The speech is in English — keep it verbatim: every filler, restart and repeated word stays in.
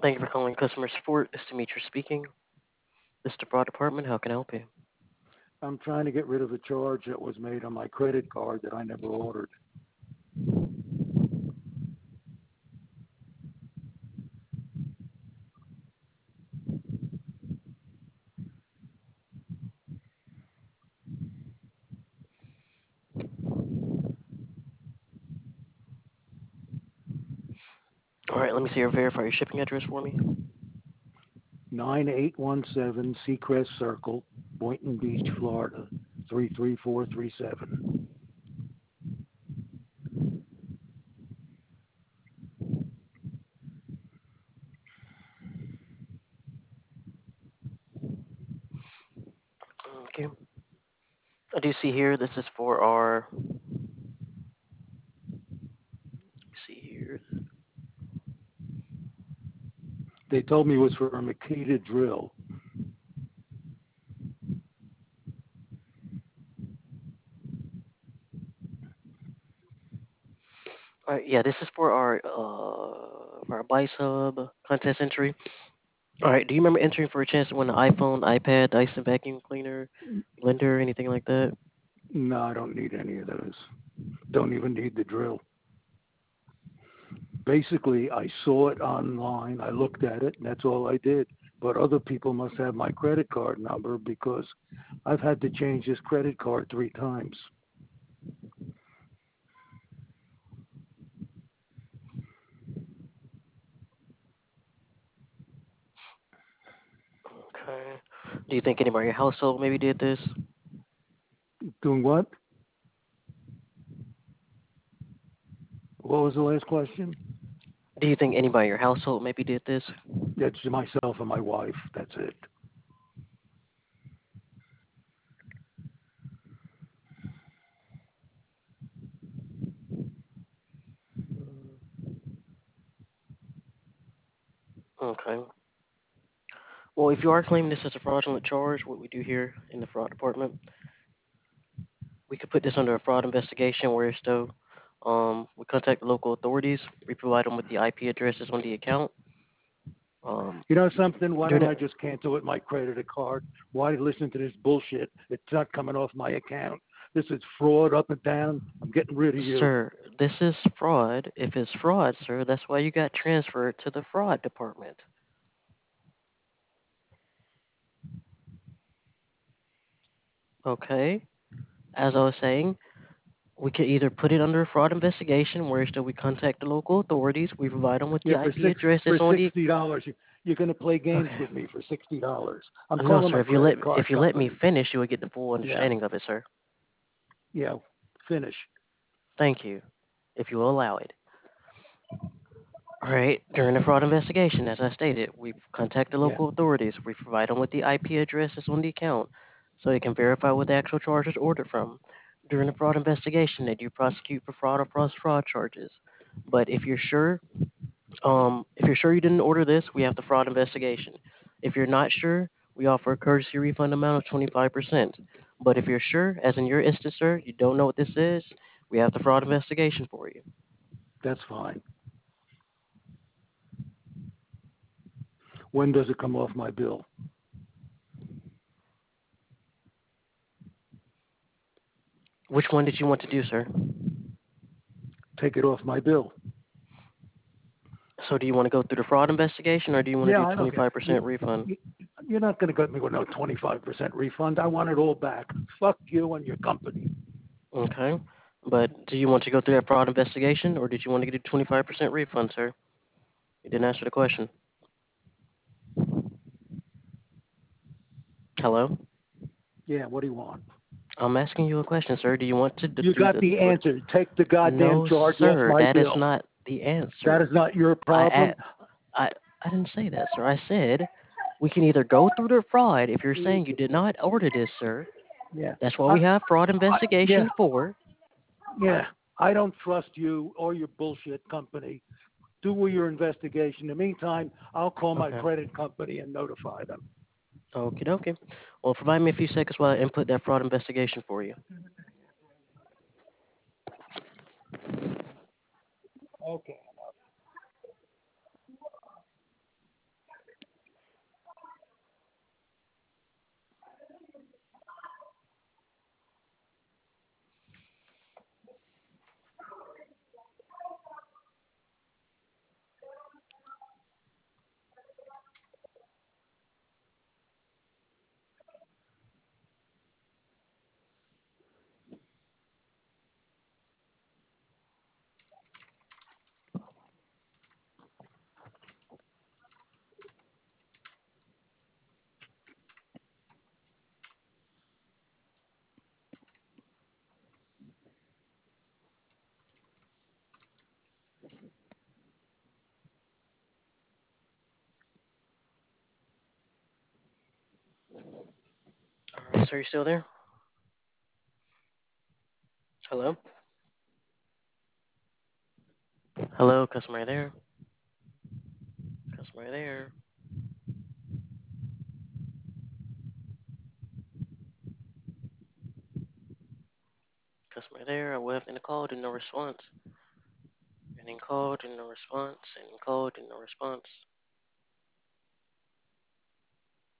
Thank you for calling customer support. This is Demetri speaking. This is the fraud department. How can I help you? I'm trying to get rid of a charge that was made on my credit card that I never ordered. All right, let me see your verify your shipping address for me. nine eight one seven Seacrest Circle, Boynton Beach, Florida, three three four three seven. Okay. I do see here this is for our. See here. They told me it was for a Makita drill. All right, yeah, this is for our uh for our buy sub contest entry. All right, do you remember entering for a chance to win an iPhone, iPad, Dyson vacuum cleaner, blender, anything like that? No, I don't need any of those. Don't even need the drill. Basically, I saw it online. I looked at it, and that's all I did. But other people must have my credit card number because I've had to change this credit card three times. Okay. Do you think anybody in your household maybe did this? Doing what? What was the last question? Do you think anybody in your household maybe did this? That's myself and my wife. That's it. Okay. Well, if you are claiming this as a fraudulent charge, what we do here in the fraud department, we could put this under a fraud investigation where so um, we contact the local authorities. We provide them with the I P addresses on the account. Um, You know something? Why during don't I the, just cancel it my credit card? Why listen to this bullshit? It's not coming off my account. This is fraud up and down. I'm getting rid of you. Sir, this is fraud. If it's fraud, sir, that's why you got transferred to the fraud department. Okay? As I was saying, we could either put it under a fraud investigation, where so we contact the local authorities, we provide them with Yeah, the for I P six addresses for on the. sixty dollars, you, you're going to play games Okay. with me for sixty dollars. I'm No, calling sir. my If you let credit card if you let me company. finish, you will get the full Yeah, understanding of it, sir. yeah. Finish. Thank you. If you will allow it. All right. During the fraud investigation, as I stated, we contact the Yeah, local authorities. We provide them with the I P addresses on the account so they can verify what the actual charge is ordered from. During the fraud investigation, they do prosecute for fraud or fraud fraud charges. But if you're sure, um, if you're sure you didn't order this, we have the fraud investigation. If you're not sure, we offer a courtesy refund amount of twenty-five percent. But if you're sure, as in your instance, sir, you don't know what this is, we have the fraud investigation for you. that's fine. When does it come off my bill? Which one did you want to do, sir? Take it off my bill. So do you want to go through the fraud investigation or do you want to Yeah, do I don't care. You, twenty-five percent refund? you, you're not going to get me with no twenty-five percent refund. I want it all back. Fuck you and your company. Okay. But do you want to go through that fraud investigation or did you want to get a twenty-five percent refund, sir? You didn't answer the question. Hello? Yeah, what do you want? I'm asking you a question, sir. Do you want to d- You do got the... the What? answer. Take the goddamn No, charge off sir. my That is bill. not the That is answer. not your I, I, problem. I, I didn't say that, sir. I said we can either go through the fraud if you're saying you did not order this, sir. Yeah. That's what I, we have fraud I, yeah, investigation for. yeah. I don't trust you or your bullshit company. Do your investigation. In the meantime, I'll call my Okay. credit company and notify them. Okie dokie. Well, provide me a few seconds while I input that fraud investigation for you. Okay. Yes, are you still there? Hello? Hello, customer there? Customer there? Customer there? I left in the call, did no response. And then called and no response. And then called and no response.